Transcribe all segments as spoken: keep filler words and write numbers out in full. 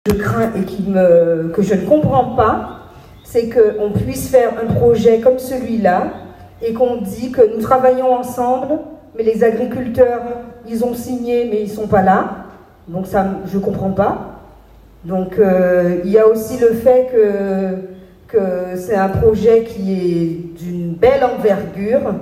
Je crains et qui me, que je ne comprends pas, c'est qu'on puisse faire un projet comme celui-là et qu'on dit que nous travaillons ensemble, mais les agriculteurs, ils ont signé, mais ils ne sont pas là. Donc ça, je ne comprends pas. Donc euh, il y a aussi le fait que, que c'est un projet qui est d'une belle envergure,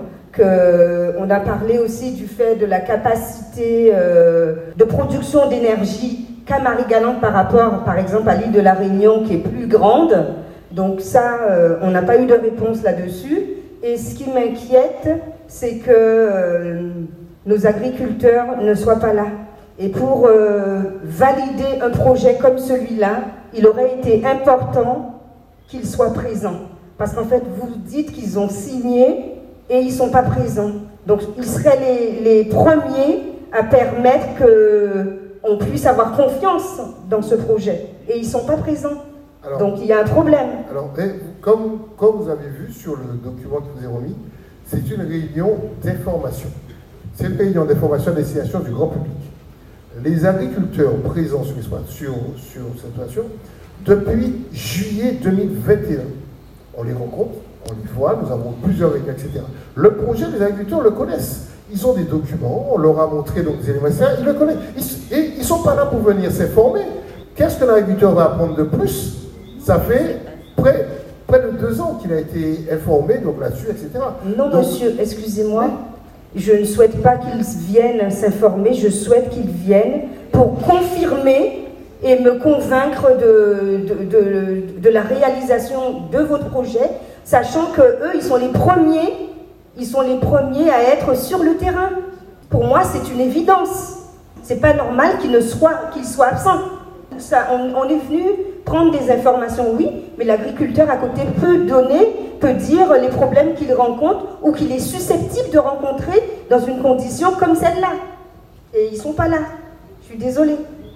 qu'on a parlé aussi du fait de la capacité euh, de production d'énergie qu'a Marie-Galante par rapport, par exemple, à l'île de la Réunion qui est plus grande. Donc ça, euh, on n'a pas eu de réponse là-dessus. Et ce qui m'inquiète, c'est que euh, nos agriculteurs ne soient pas là. Et pour euh, valider un projet comme celui-là, il aurait été important qu'ils soient présents. Parce qu'en fait, vous dites qu'ils ont signé et ils ne sont pas présents. Donc ils seraient les, les premiers à permettre qu'on puisse avoir confiance dans ce projet. Et ils ne sont pas présents. Alors, donc il y a un problème. Alors, comme, comme vous avez vu sur le document que vous avez remis, c'est une réunion d'information. C'est une réunion d'information à destination du grand public. Les agriculteurs présents sur, sur, sur cette situation, depuis juillet deux mille vingt et un, on les rencontre, on les voit, nous avons plusieurs réunions, et cetera. Le projet, les agriculteurs le connaissent. Ils ont des documents, on leur a montré donc, des éléments, ils le connaissent. Ils ne sont pas là pour venir s'informer. Qu'est-ce que l'agriculteur va apprendre de plus? Ça fait près, près de deux ans qu'il a été informé donc là-dessus, et cetera. Non, donc, monsieur, excusez-moi. Je ne souhaite pas qu'ils viennent s'informer, je souhaite qu'ils viennent pour confirmer et me convaincre de, de, de, de la réalisation de votre projet, sachant qu'eux, ils sont les premiers, ils sont les premiers à être sur le terrain. Pour moi, c'est une évidence. C'est pas normal qu'ils ne soient, qu'ils soient absents. Ça, on, on est venu prendre des informations, oui, mais l'agriculteur à côté peut donner, peut dire les problèmes qu'il rencontre ou qu'il est susceptible de rencontrer dans une condition comme celle-là. Et ils ne sont pas là. Je suis désolée.